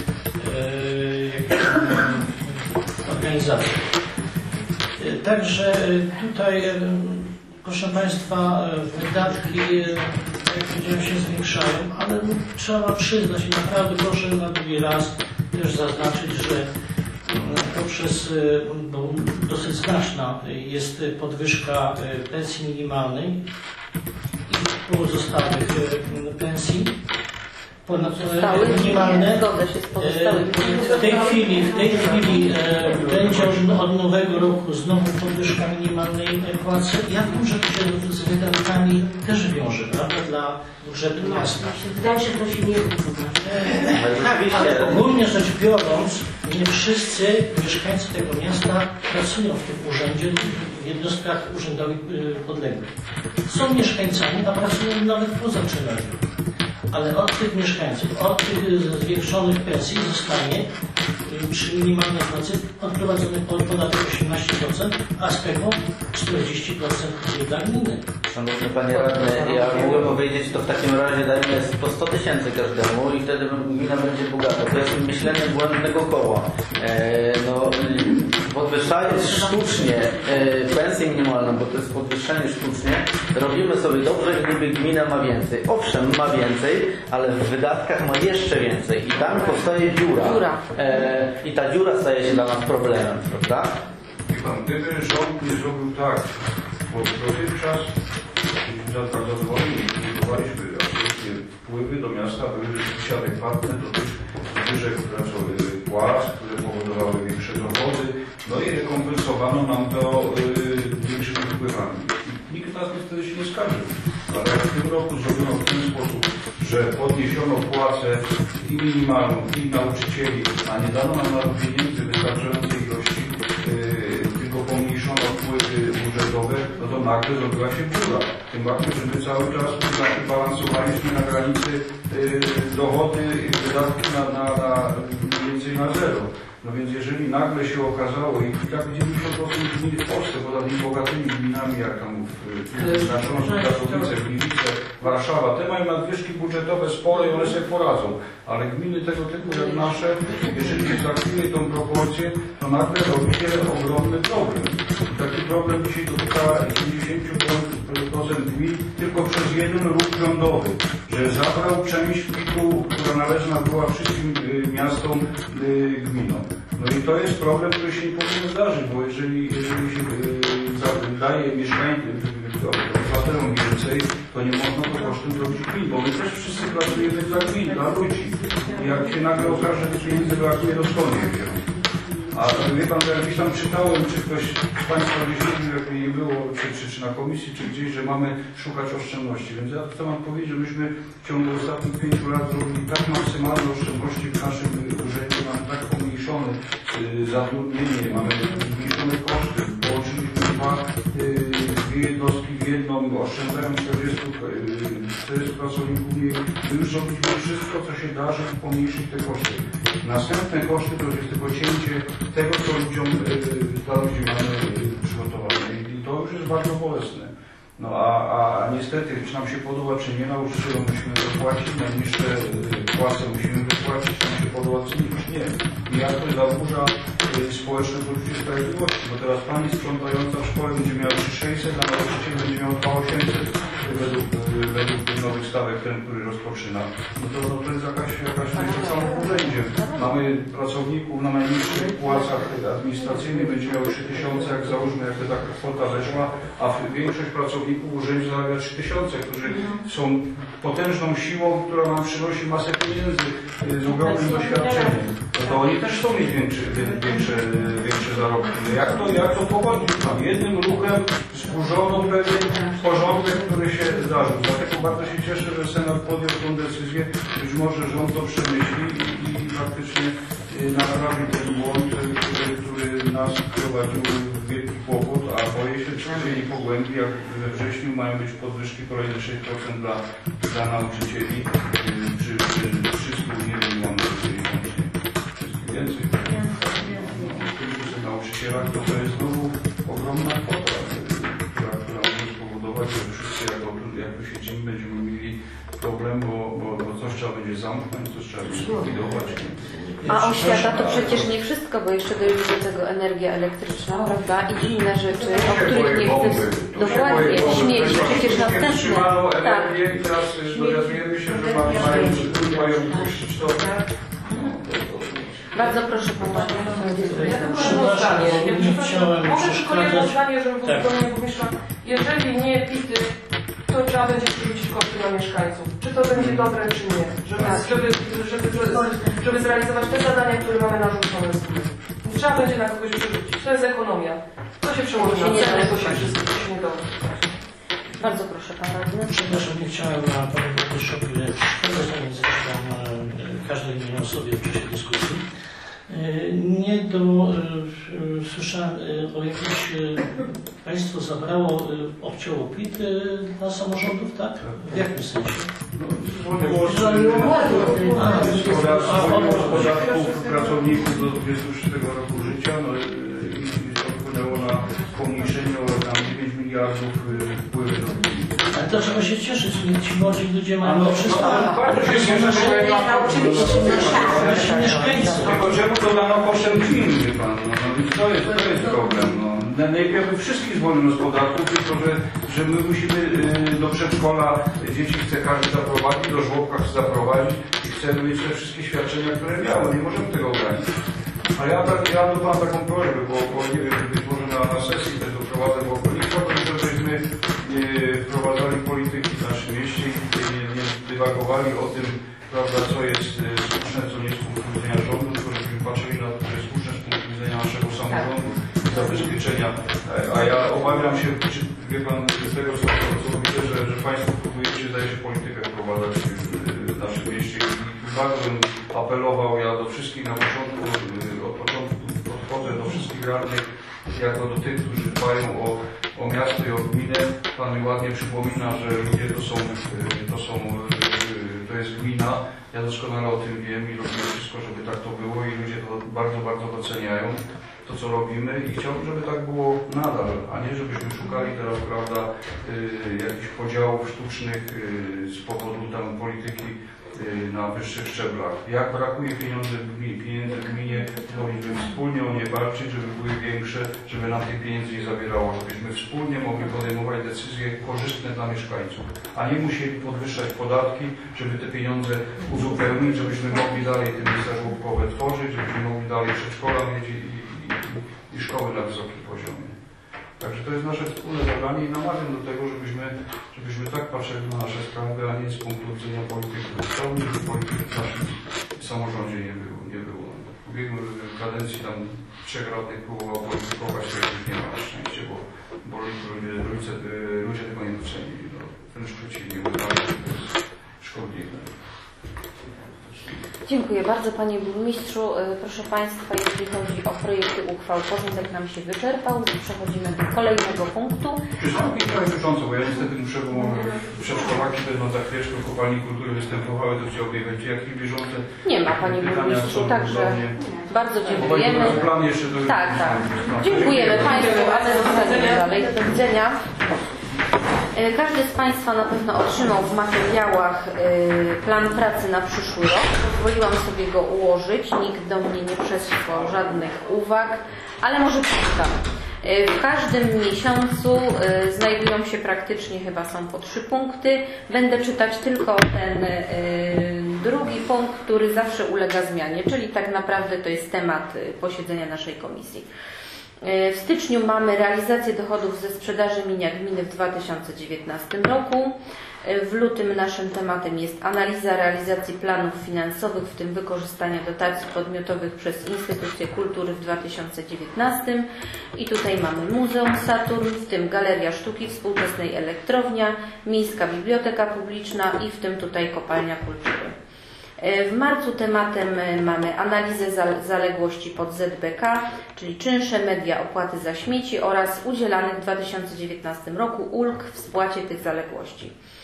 e, organizację. E, także tutaj, e, proszę Państwa, wydatki, jak powiedziałem, się zwiększają, ale no, trzeba przyznać i naprawdę proszę na drugi raz też zaznaczyć, że poprzez no, dosyć znaczna jest podwyżka pensji minimalnej i pozostałych pensji ponad minimalne. Zgodzę się z pozostałymi. W tej chwili, w tej chwili e, będzie od, od nowego roku znowu podwyżka minimalnej płacy. Ja wiem, że to się z wydatkami też wiąże, prawda, dla budżetu miasta. Wydaje się, że to się nie wygląda. Tak, ale ogólnie rzecz biorąc, nie wszyscy mieszkańcy tego miasta pracują w tym urzędzie, w jednostkach urzędowych podległych. Są mieszkańcami, a pracują nawet poza Czerniowem. Ale od tych mieszkańców, od tych zwiększonych pensji zostanie przy minimalnej płacy odprowadzony podatek osiemnaście procent, a z tego czterdzieści procent dla gminy. Szanowny Panie Radny, ja mogę powiedzieć, to w takim razie dajmy po sto tysięcy każdemu i wtedy gmina będzie bogata. To jest myślenie błędnego koła. E, no, podwyższając sztucznie e, pensję minimalną, bo to jest podwyższenie sztucznie, robimy sobie dobrze, gdyby gmina ma więcej. Owszem, ma więcej, ale w wydatkach ma jeszcze więcej i tam powstaje dziura. dziura. E, I ta dziura staje się dla nas problemem, prawda? Wie pan, gdyby rząd nie zrobił tak, bo dotychczas jesteśmy tak zadowoleni i budowaliśmy absolutnie wpływy do miasta były rzeczywiście adekwatne do tych wyżek płac, które powodowały większe dochody, no i rekompensowano nam to yy, większymi wpływami. Nikt nas wtedy się nie skarżył. Ale jak w tym roku zrobiono w ten sposób, że podniesiono płacę i minimalną, i nauczycieli, a nie dano nam na to pieniędzy wystarczającej ilości, yy, tylko pomniejszono wpływy budżetowe, no to nagle zrobiła się dziura. Tym bardziej, że my cały czas balansowaliśmy na granicy yy, dochody i wydatki na, na, na mniej więcej na zero. No więc jeżeli nagle się okazało i tak dziewięćdziesiąt procent gmin w Polsce, poza tymi bogatymi gminami, jak tam na Śląsku, Katowice, Gliwice, Warszawa, te mają nadwyżki budżetowe spore i one sobie poradzą. Ale gminy tego typu jak nasze, jeżeli się traktuje tą proporcję, to nagle robi się ogromny problem. I taki problem dzisiaj dotyka dziewięćdziesiąt procent gmin tylko przez jeden ruch rządowy, że zabrał część P I K-u, która należna była wszystkim miastom, gminom. No i to jest problem, który się nie powinien zdarzyć, bo jeżeli, jeżeli się yy, daje mieszkańcom, obywatelom więcej, to nie można to kosztem robić gmin, bo my też wszyscy pracujemy dla gmin, dla ludzi. I jak się nagle okaże, że tych pieniędzy brakuje, to skąd je wziąć? A wie pan, że gdzieś tam czytałem, czy ktoś z Państwa gdzieś mówił, jak nie było, czy, czy, czy na komisji, czy gdzieś, że mamy szukać oszczędności. Więc ja chcę Wam powiedzieć, że myśmy w ciągu ostatnich pięciu lat zrobili tak maksymalne oszczędności w naszym urzędzie, mamy tak pomniejszone y, zatrudnienie, mamy zmniejszone koszty, połączyliśmy dwa, y, dwie jednostki w jedną, oszczędzając czterdziestu pracowników mniej. My już robiliśmy wszystko, co się da, żeby pomniejszyć te koszty. Następne koszty to jest tylko cięcie tego, co ludziom, dla ludzi mamy przygotowane. I to już jest bardzo bolesne. No a, a niestety, czy nam się podoba, czy nie, nauczycielom musimy dopłacić, najniższe płace musimy dopłacić, czy nam się podoba, czy już nie. I jak to zaburza społeczne poczucie sprawiedliwości, bo teraz pani sprzątająca w szkole będzie miała trzy tysiące sześćset, a nauczyciel będzie miał dwa tysiące osiemset według, według nowych stawek, ten, który rozpoczyna. No to, no to jest jakaś, jakaś tak samo w urzędzie. Mamy pracowników na najniższych płacach administracyjnych, będzie miał trzy tysiące, jak załóżmy, jak to taka kwota weszła, a większość pracowników w urzędzie zarabia trzy tysiące, którzy są potężną siłą, która nam przynosi masę pieniędzy z ogromnym doświadczeniem. No to oni też chcą mieć większe, większe, większe zarobki. Jak to, jak to pogodzić? Tam jednym ruchem zburzono pewien porządek, który się zdarzył. Dlatego bardzo się cieszę, że Senat podjął tę decyzję. Być może rząd to przemyśli i, i faktycznie naprawi ten błąd, który, który nas wprowadził w wielki kłopot, a boję się, czy się nie pogłębi, jak we wrześniu mają być podwyżki kolejne sześć procent dla, dla nauczycieli, czy, czy wszystkich, nie wiem, mam więcej. W nauczycielach to, to jest znowu ogromna kwota, która, która może spowodować, że wszyscy jako, jako siedzimy będziemy mieli problem, bo, bo, bo coś trzeba będzie zamknąć, coś trzeba będzie zlikwidować. A oświata to przecież nie wszystko, bo jeszcze dojdzie do tego energia elektryczna, prawda? I inne rzeczy, o których nie chcę... Dokładnie, śmieci, przecież następne. Wstrzymano Tak. energię i teraz dowiadujemy się, że mają, mają puścić to. Bardzo proszę Pana. Ja tylko Przepraszam, jedno zdanie. nie Ja przepraszam, chciałem mogę tylko jedno przeszkadzać. zdanie, żeby Tak. do mnie burmistrza. Jeżeli nie pity, to trzeba będzie przerzucić koszty na mieszkańców. Czy to będzie dobre, czy nie? Żeby, żeby, żeby, żeby, żeby zrealizować te zadania, które mamy narzucone z góry. Trzeba będzie na kogoś przerzucić. To jest ekonomia. To się przełoży na cenę, to się wszystko to się nie da. Bardzo proszę Pan Radny. Przepraszam, nie chciałem na Panu Burmistrzowi przeszkadzać, a więc zresztą e, każdy wymieniał sobie w czasie dyskusji. E, Nie do... e, e, Słyszałem e, o jakimś... e, Państwo zabrało, e, obcięło P I T e, dla samorządów, tak? W jakim sensie? Zwolniło z podatków pracowników do dwudziestego szóstego roku życia no, i to wpłynęło na pomniejszenie o tam dziewięć miliardów wpływy do Ale to trzeba się cieszyć, ci młodzi ludzie mają no, lepszy stan. bardzo się cieszę, że Nasi mieszkańcy. tylko czemu to dano kosztem gmin, wie pan? No, no, więc to jest, to jest problem. No. Najpierw by wszystkich zwolniono z podatków, tylko że, że my musimy y, do przedszkola dzieci chce każdy zaprowadzić, do żłobka chce zaprowadzić i chcemy mieć te wszystkie świadczenia, które miały. Nie możemy tego ograniczyć. A ja, tak, ja do Pana taką prośbę, bo, bo nie wiem, być może na, na sesji też doprowadzę, bo nie chodzi o to, żebyśmy y, wprowadzali polityki w naszym mieście i tutaj nie, nie dywagowali o tym, prawda, co jest y, słuszne, co nie jest z punktu widzenia rządu, tylko żebyśmy patrzyli na to, co jest słuszne z punktu widzenia naszego samorządu, zabezpieczenia. A ja obawiam się, czy, wie Pan, z tego co, co widzę, że, że Państwo próbujecie, zdaje się, politykę wprowadzać y, w naszym mieście i bardzo bym apelował, ja do wszystkich na początku, y, od początku podchodzę do wszystkich radnych, jako do tych, którzy dbają o, o miasto i o gminę. Pan mi ładnie przypomina, że ludzie to są, y, to są y, to jest gmina. Ja doskonale o tym wiem i robimy wszystko, żeby tak to było i ludzie to bardzo, bardzo doceniają, to co robimy i chciałbym, żeby tak było nadal, a nie żebyśmy szukali teraz, prawda, y, jakichś podziałów sztucznych y, z powodu tam polityki y, na wyższych szczeblach. Jak brakuje pieniędzy w gminie, pieniędzy w gminie, powinniśmy wspólnie o nie walczyć, żeby były większe, żeby nam tych pieniędzy nie zabierało, żebyśmy wspólnie mogli podejmować decyzje korzystne dla mieszkańców, a nie musieli podwyższać podatki, żeby te pieniądze uzupełnić, żebyśmy mogli dalej te miejsca żłobkowe tworzyć, żebyśmy mogli dalej przedszkola mieć i, i, i szkoły na wysokim poziomie. Także to jest nasze wspólne zadanie i namawiam do tego, żebyśmy, żebyśmy tak patrzyli na nasze sprawy, a nie z punktu widzenia polityki ustawowej, żeby polityki w naszym samorządzie nie było. Nie było. W ubiegłej kadencji tam trzech radnych próbował politykować, to już nie ma na szczęście, bo, bo ludzie, ludzie, ludzie tego nie docenili. No, wręcz przeciwnie, uznali, że to jest szkodliwe. Dziękuję bardzo Panie Burmistrzu. Proszę Państwa, jeżeli chodzi o projekty uchwał, porządek nam się wyczerpał. Przechodzimy do kolejnego punktu. Przeszkadki przewodnicząco, bo ja niestety muszę, bo przedszkolaki będą za chwileczkę w kopalni kultury występowały, to chciałbym wiedzieć, jakie bieżące Nie ma Panie pytania Burmistrzu, są także do mnie. bardzo Bo dziękujemy. będzie plan jeszcze do Tak, tak. Dziękujemy Państwu, ale zostaniemy dalej. Do widzenia. Każdy z Państwa na pewno otrzymał w materiałach plan pracy na przyszły rok. Pozwoliłam sobie go ułożyć. Nikt do mnie nie przesłał żadnych uwag, ale może przeczytam. W każdym miesiącu znajdują się praktycznie, chyba są po trzy punkty. Będę czytać tylko ten drugi punkt, który zawsze ulega zmianie, czyli tak naprawdę to jest temat posiedzenia naszej komisji. W styczniu mamy realizację dochodów ze sprzedaży mienia gminy w dwa tysiące dziewiętnastym roku. W lutym naszym tematem jest analiza realizacji planów finansowych, w tym wykorzystania dotacji podmiotowych przez instytucje kultury w dwa tysiące dziewiętnastym. I tutaj mamy Muzeum Saturn, w tym Galeria Sztuki Współczesnej, Elektrownia, Miejska Biblioteka Publiczna i w tym tutaj Kopalnia Kultury. W marcu tematem mamy analizę zaległości pod Z B K, czyli czynsze, media, opłaty za śmieci oraz udzielanych w dwa tysiące dziewiętnastym roku ulg w spłacie tych zaległości.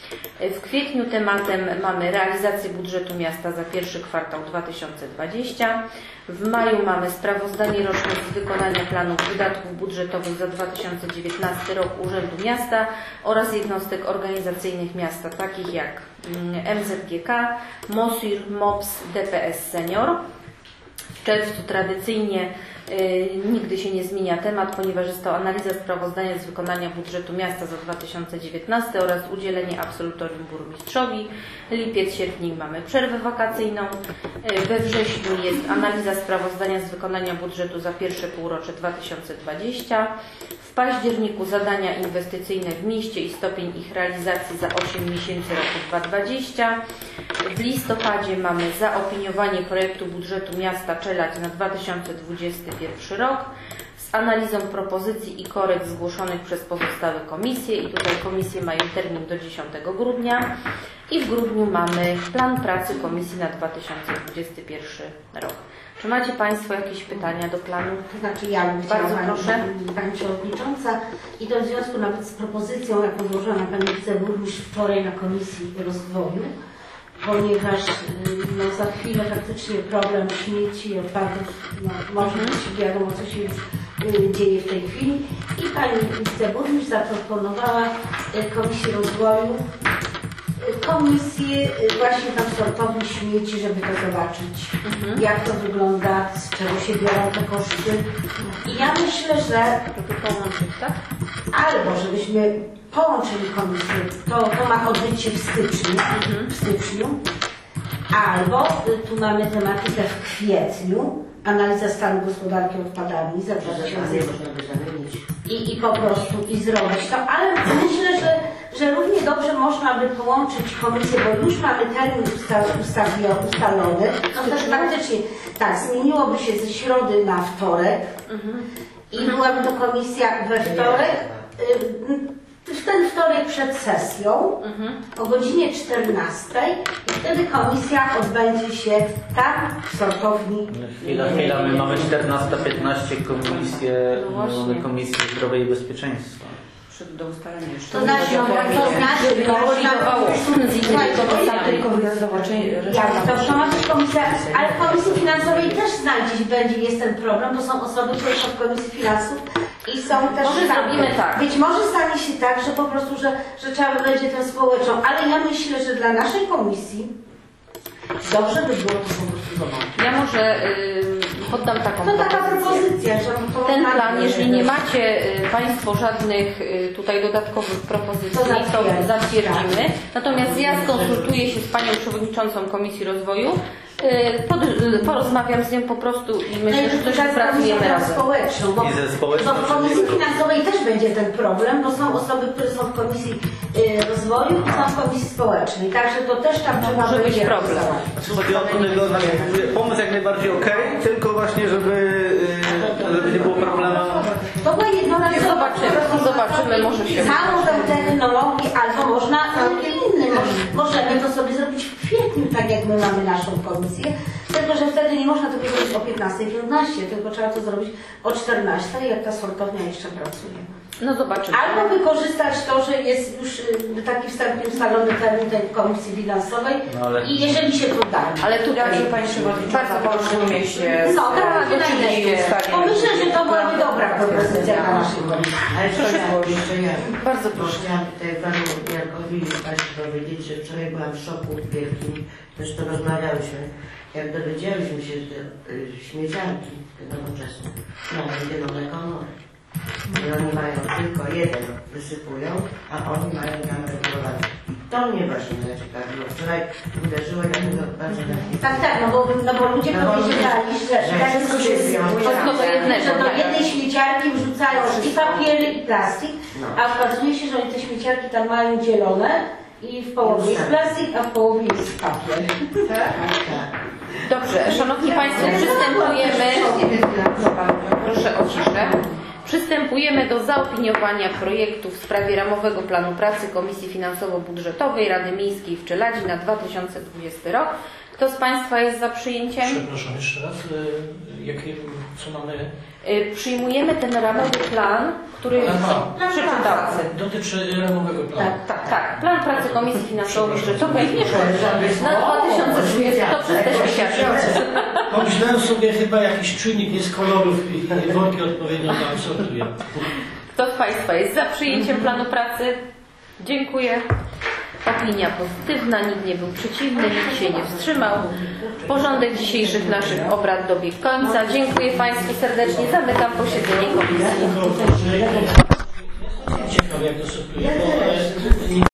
W kwietniu tematem mamy realizację budżetu miasta za pierwszy kwartał dwa tysiące dwudziesty. W maju mamy sprawozdanie roczne z wykonania planów wydatków budżetowych za dwa tysiące dziewiętnasty rok Urzędu Miasta oraz jednostek organizacyjnych miasta, takich jak M Z G K, MOSIR, M O P S, D P S Senior. W czerwcu tradycyjnie y, nigdy się nie zmienia temat, ponieważ jest to analiza sprawozdania z wykonania budżetu miasta za dwa tysiące dziewiętnasty oraz udzielenie absolutorium burmistrzowi. Lipiec, sierpnik mamy przerwę wakacyjną. Y, we wrześniu jest analiza sprawozdania z wykonania budżetu za pierwsze półrocze dwa tysiące dwudziesty. W październiku zadania inwestycyjne w mieście i stopień ich realizacji za osiem miesięcy roku dwa tysiące dwudziesty. W listopadzie mamy zaopiniowanie projektu budżetu miasta Czeladź na dwa tysiące dwudziesty pierwszy rok z analizą propozycji i korekt zgłoszonych przez pozostałe komisje i tutaj komisje mają termin do dziesiątego grudnia i w grudniu mamy plan pracy komisji na dwa tysiące dwudziesty pierwszy rok. Czy macie Państwo jakieś pytania do planu? To znaczy ja bym chciała, Bardzo Pani, proszę. Pani Przewodnicząca, i to w związku nawet z propozycją, jaką złożyła Pani Wiceburmistrz wczoraj na Komisji Rozwoju, ponieważ no, za chwilę faktycznie problem śmieci, odpadów, no, może być wiadomo, co się już y, dzieje w tej chwili. I Pani Wiceburmistrz zaproponowała y, Komisji Rozwoju y, komisję y, właśnie tam sortowni śmieci, żeby to zobaczyć, mhm. jak to wygląda, z czego się biorą te koszty. I ja myślę, że Żeby połączyć, tak? albo żebyśmy połączyli komisję, to, to ma odbyć się w styczniu, mhm. w styczniu, albo y, tu mamy tematykę w kwietniu, analiza stanu gospodarki odpadami za dwa tysiące i, i po prostu i zrobić to, ale myślę, że, że równie dobrze można by połączyć komisję, bo już mamy termin usta, ustawi, ustalony, no też faktycznie tak, zmieniłoby się ze środy na wtorek mhm. i byłaby to komisja we wtorek, y, w ten wtorek przed sesją mhm. o godzinie czternastej i wtedy komisja odbędzie się tam w sortowni. Chwila, chwila, my mamy czternasta piętnaście komisję, No mamy Komisję Zdrowia i Bezpieczeństwa. Do ustalenia jeszcze. To znaczy, no, to znaczy, to kolidowało tylko wyjazdowo, czy jak to, to ma być komisja, ale w Komisji Finansowej też znajdzieć będzie, jest ten problem, bo są osoby, które są w Komisji Finansów i są też Może tam. zrobimy tak. Być może stanie się tak, że po prostu, że, że trzeba będzie tę społeczną, ale ja myślę, że dla naszej komisji dobrze by było to po prostu zobaczyć. Ja może y, poddam taką To taka propozycję. propozycja, że to Ten tak, plan, jeżeli nie że- macie y, Państwo żadnych y, tutaj dodatkowych propozycji, To to zatwierdzimy. zatwierdzimy. Natomiast ja skonsultuję się z Panią Przewodniczącą Komisji Rozwoju, y, pod, y, porozmawiam z nią po prostu i myślę, że coś wypracujemy razem. Społeczną, bo, I ze społeczną, bo w Komisji czyli- Finansowej też będzie ten problem, bo są osoby, które są w Komisji y, Rozwoju i są w Komisji Społecznej, także to też tam trzeba może być będzie problem. rozwiązać. Znaczy chodzi o to, że pomysł jak najbardziej okej, tylko właśnie, żeby, y, żeby nie było problemu. To była jednorazowa. Zobaczymy, zobaczymy, może się Całą tę technologię, albo można całkiem inny. Mo- Możemy to sobie zrobić w kwietniu, tak jak my mamy naszą komisję. Tylko, że wtedy nie można tego zrobić o piętnastej piętnaście, tylko trzeba to zrobić o czternastej, jak ta sortownia jeszcze pracuje. No zobaczymy. Albo wykorzystać to, że jest już y, taki wstępnie ustalony termin tej komisji finansowej No, ale- i jeżeli się to da. Ale tutaj Dobrze, Pani Przewodnicząca, bardzo porozumie się No, z tak, oczywiście. Bo myślę, że to byłaby dobra propozycja dla naszej komisji. Ale proszę jeszcze ja. Bardzo proszę. Chciałam tutaj Panu Jarkowi Państwu powiedzieć, że wczoraj byłam w szoku wielkim, zresztą rozmawiałyśmy, jak dowiedziałyśmy się, że te y, śmieciarki, te nowoczesne, mają zielone komory. I oni mają tylko jeden, wysypują, a oni mają tam regulowane. To mnie właśnie zaciekawiło. Wczoraj uderzyło, ja mówię bardzo na chwilę. Tak, tak, no bo, no bo ludzie No bo powiedzieli, że, że tak wszystko sobie się Wszystko do że jednego. do tak. jednej śmieciarki wrzucają i papiery, i plastik, No. a okazuje się, że oni te śmieciarki tam mają dzielone i w połowie jest plastik, a w połowie jest papier. Tak, tak. Dobrze, Szanowni Państwo, przystępujemy. Proszę o ciszę. Przystępujemy do zaopiniowania projektu w sprawie ramowego planu pracy Komisji Finansowo-Budżetowej Rady Miejskiej w Czeladzi na dwa tysiące dwudziesty rok. Kto z Państwa jest za przyjęciem? Przepraszam jeszcze raz, y, jakie, co mamy? Y, Przyjmujemy ten ramowy plan, który Aha. przeczytałam. Dotyczy ramowego planu. Tak, tak. Plan pracy Komisji Finansowo-Budżetowej na dwa tysiące dwudziesty. To przez te świeciarze. Pomyślałem sobie, chyba jakiś czynnik jest kolorów i i worki odpowiednio tam sortuje. Kto z Państwa jest za przyjęciem planu pracy? Dziękuję. Opinia pozytywna, nikt nie był przeciwny, nikt się nie wstrzymał. Porządek dzisiejszych naszych obrad dobiegł końca. Dziękuję Państwu serdecznie. Zamykam posiedzenie komisji. Ciekawe jak to sortuje, bo e,